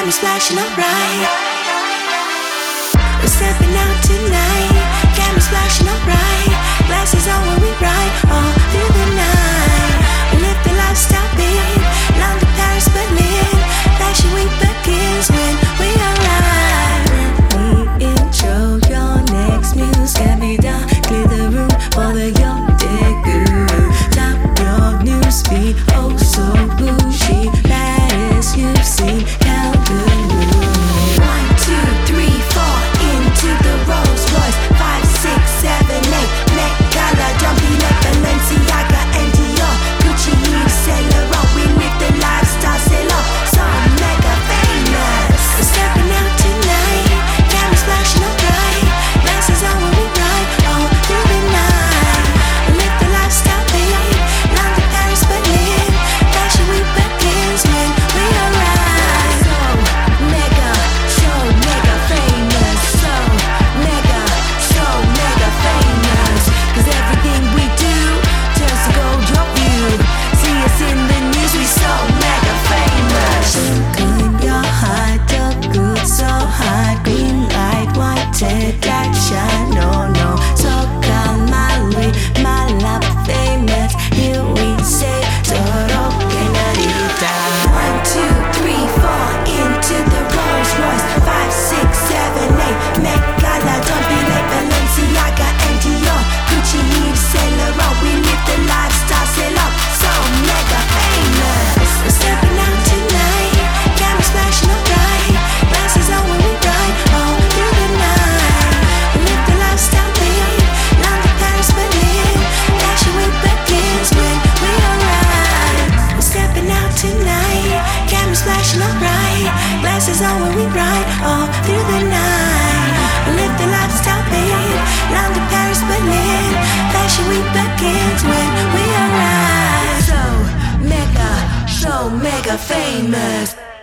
cameras flashing alright. We're stepping out tonight, cameras flashing alright. Glasses on when we ride all through the night. We live the lifestyle big, London, Paris, Berlin. Fashion week begins when we arrive. When we intro your next muse, can be done. Clear the room for the young guru. Top your news feed, oh so bougie. Baddest you've seen, count the moon. 1, 2, 3, 4, into the Rolls Royce. 5, 6, 7, 8, Met Gala, Jumpy like Balenciaga and Dior. Gucci, Yves Saint Laurent, we live the lifestyle, sail off, so mega famous. We're stepping out tonight, cameras flashing alright. Glasses on when we ride all through the night. We live the lifestyle, babe, London, Paris, Berlin. Fashion week begins when we arrive. So mega famous. So mega famous. 'Cause everything we do turns to gold your view. See us in the news, we so mega famous. Good, your heart, the good, so hot. Green light, white, that shine, no. So come my way, my love famous. Here we say, Toro Kenarita. 1, 2, 3, 4, into the Rolls Royce. 5, 6, 7, 8, Met Gala, Jumpy like Balenciaga and Dior. Gucci, Yves Saint Laurent, we live the lifestyle, sail up, so mega famous. We're stepping out tonight, cameras flashing alright. Glasses on when we ride all through the night. We live the lifestyle, babe, London, Paris, Berlin. Fashion week begins when we arrive. We're stepping out tonight, cameras flashing alright. Glasses on when we ride all through the night. We live the lifestyle, babe, London, Paris, Berlin. Fashion week begins when we arrive. So mega famous.